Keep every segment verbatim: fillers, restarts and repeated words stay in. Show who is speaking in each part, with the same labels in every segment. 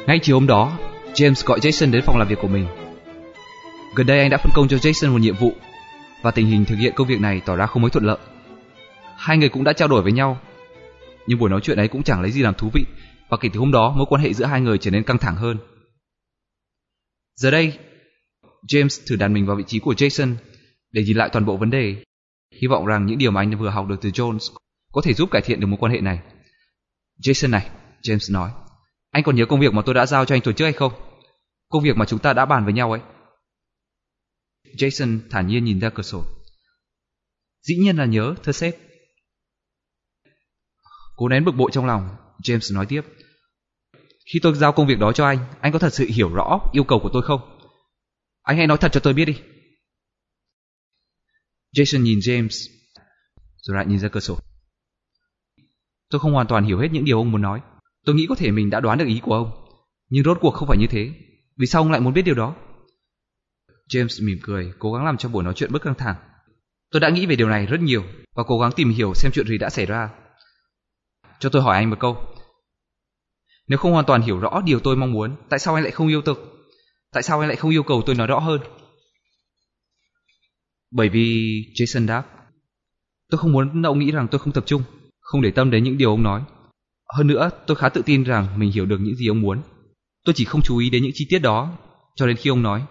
Speaker 1: Ngay chiều hôm đó, James gọi Jason đến phòng làm việc của mình. Gần đây anh đã phân công cho Jason một nhiệm vụ, và tình hình thực hiện công việc này tỏ ra không mấy thuận lợi. Hai người cũng đã trao đổi với nhau, nhưng buổi nói chuyện ấy cũng chẳng lấy gì làm thú vị, và kể từ hôm đó mối quan hệ giữa hai người trở nên căng thẳng hơn. Giờ đây, James thử đặt mình vào vị trí của Jason để nhìn lại toàn bộ vấn đề, hy vọng rằng những điều mà anh vừa học được từ Jones có thể giúp cải thiện được mối quan hệ này. Jason này, James nói, anh còn nhớ công việc mà tôi đã giao cho anh tuần trước hay không? Công việc mà chúng ta đã bàn với nhau ấy. Jason thản nhiên nhìn ra cửa sổ. Dĩ nhiên là nhớ, thưa sếp. Cố nén bực bội trong lòng, James nói tiếp. Khi tôi giao công việc đó cho anh, anh có thật sự hiểu rõ yêu cầu của tôi không? Anh hãy nói thật cho tôi biết đi. Jason nhìn James, rồi lại nhìn ra cửa sổ. Tôi không hoàn toàn hiểu hết những điều ông muốn nói. Tôi nghĩ có thể mình đã đoán được ý của ông, nhưng rốt cuộc không phải như thế. Vì sao ông lại muốn biết điều đó? James mỉm cười, cố gắng làm cho buổi nói chuyện bớt căng thẳng. Tôi đã nghĩ về điều này rất nhiều và cố gắng tìm hiểu xem chuyện gì đã xảy ra. Cho tôi hỏi anh một câu. Nếu không hoàn toàn hiểu rõ điều tôi mong muốn, tại sao anh lại không yêu tôi? Tại sao anh lại không yêu cầu tôi nói rõ hơn? Bởi vì, Jason đáp, tôi không muốn ông nghĩ rằng tôi không tập trung, không để tâm đến những điều ông nói. Hơn nữa, tôi khá tự tin rằng mình hiểu được những gì ông muốn. Tôi chỉ không chú ý đến những chi tiết đó cho đến khi ông nói.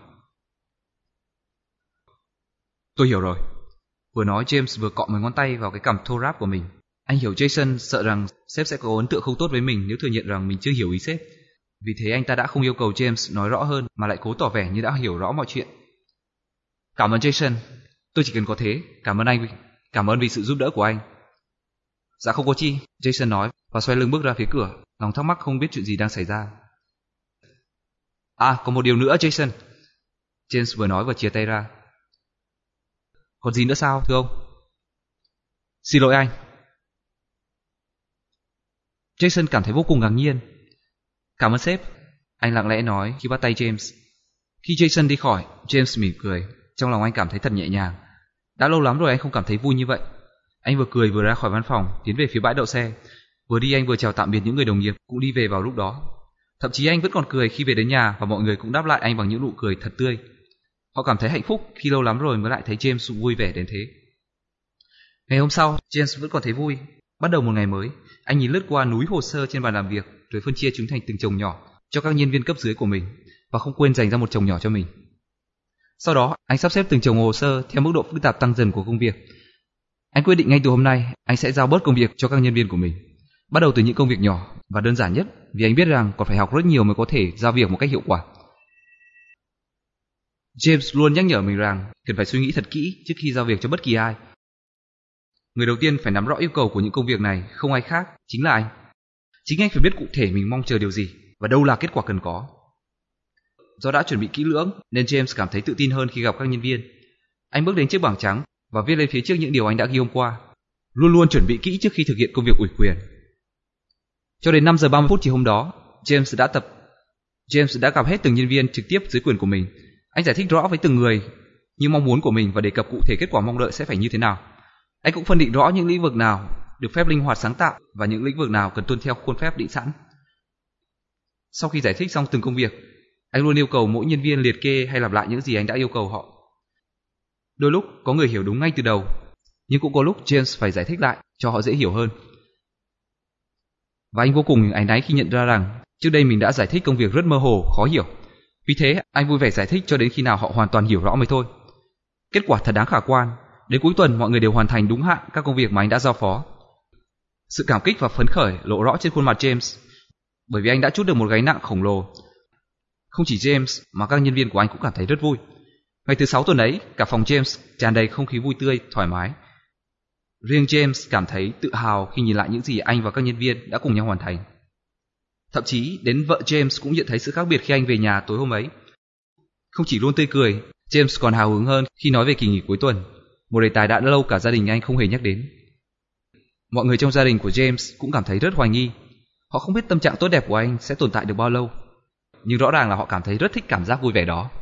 Speaker 1: Tôi hiểu rồi. Vừa nói, James vừa cọ mấy ngón tay vào cái cằm thô ráp của mình. Anh hiểu Jason sợ rằng sếp sẽ có ấn tượng không tốt với mình nếu thừa nhận rằng mình chưa hiểu ý sếp. Vì thế anh ta đã không yêu cầu James nói rõ hơn mà lại cố tỏ vẻ như đã hiểu rõ mọi chuyện. Cảm ơn Jason. Tôi chỉ cần có thế. Cảm ơn anh. Cảm ơn vì sự giúp đỡ của anh. Dạ không có chi, Jason nói và xoay lưng bước ra phía cửa, lòng thắc mắc không biết chuyện gì đang xảy ra. À, còn một điều nữa Jason. James vừa nói vừa chia tay ra. Còn gì nữa sao, thưa ông? Xin lỗi anh. Jason cảm thấy vô cùng ngạc nhiên. Cảm ơn sếp, anh lặng lẽ nói khi bắt tay James. Khi Jason đi khỏi, James mỉm cười, trong lòng anh cảm thấy thật nhẹ nhàng. Đã lâu lắm rồi anh không cảm thấy vui như vậy. Anh vừa cười vừa ra khỏi văn phòng, tiến về phía bãi đậu xe. Vừa đi anh vừa chào tạm biệt những người đồng nghiệp cũng đi về vào lúc đó. Thậm chí anh vẫn còn cười khi về đến nhà và mọi người cũng đáp lại anh bằng những nụ cười thật tươi. Họ cảm thấy hạnh phúc khi lâu lắm rồi mới lại thấy James vui vẻ đến thế. Ngày hôm sau, James vẫn còn thấy vui. Bắt đầu một ngày mới, anh nhìn lướt qua núi hồ sơ trên bàn làm việc rồi phân chia chúng thành từng chồng nhỏ cho các nhân viên cấp dưới của mình và không quên dành ra một chồng nhỏ cho mình. Sau đó, anh sắp xếp từng chồng hồ sơ theo mức độ phức tạp tăng dần của công việc. Anh quyết định ngay từ hôm nay anh sẽ giao bớt công việc cho các nhân viên của mình, bắt đầu từ những công việc nhỏ và đơn giản nhất, vì anh biết rằng còn phải học rất nhiều mới có thể giao việc một cách hiệu quả. James luôn nhắc nhở mình rằng cần phải suy nghĩ thật kỹ trước khi giao việc cho bất kỳ ai. Người đầu tiên phải nắm rõ yêu cầu của những công việc này không ai khác, chính là anh. Chính anh phải biết cụ thể mình mong chờ điều gì và đâu là kết quả cần có. Do đã chuẩn bị kỹ lưỡng nên James cảm thấy tự tin hơn khi gặp các nhân viên. Anh bước đến chiếc bảng trắng và viết lên phía trước những điều anh đã ghi hôm qua. Luôn luôn chuẩn bị kỹ trước khi thực hiện công việc ủy quyền. Cho đến năm giờ ba mươi phút chiều hôm đó, James đã tập James đã gặp hết từng nhân viên trực tiếp dưới quyền của mình. Anh giải thích rõ với từng người những mong muốn của mình và đề cập cụ thể kết quả mong đợi sẽ phải như thế nào. Anh cũng phân định rõ những lĩnh vực nào được phép linh hoạt sáng tạo và những lĩnh vực nào cần tuân theo khuôn phép định sẵn. Sau khi giải thích xong từng công việc, anh luôn yêu cầu mỗi nhân viên liệt kê hay lặp lại những gì anh đã yêu cầu họ. Đôi lúc có người hiểu đúng ngay từ đầu, nhưng cũng có lúc James phải giải thích lại cho họ dễ hiểu hơn. Và anh vô cùng áy náy khi nhận ra rằng trước đây mình đã giải thích công việc rất mơ hồ, khó hiểu. Vì thế, anh vui vẻ giải thích cho đến khi nào họ hoàn toàn hiểu rõ mới thôi. Kết quả thật đáng khả quan. Đến cuối tuần, mọi người đều hoàn thành đúng hạn các công việc mà anh đã giao phó. Sự cảm kích và phấn khởi lộ rõ trên khuôn mặt James, bởi vì anh đã trút được một gánh nặng khổng lồ. Không chỉ James mà các nhân viên của anh cũng cảm thấy rất vui. Ngày thứ sáu tuần ấy, cả phòng James tràn đầy không khí vui tươi, thoải mái. Riêng James cảm thấy tự hào khi nhìn lại những gì anh và các nhân viên đã cùng nhau hoàn thành. Thậm chí đến vợ James cũng nhận thấy sự khác biệt khi anh về nhà tối hôm ấy. Không chỉ luôn tươi cười, James còn hào hứng hơn khi nói về kỳ nghỉ cuối tuần, một đề tài đã lâu cả gia đình anh không hề nhắc đến. Mọi người trong gia đình của James cũng cảm thấy rất hoài nghi. Họ không biết tâm trạng tốt đẹp của anh sẽ tồn tại được bao lâu, nhưng rõ ràng là họ cảm thấy rất thích cảm giác vui vẻ đó.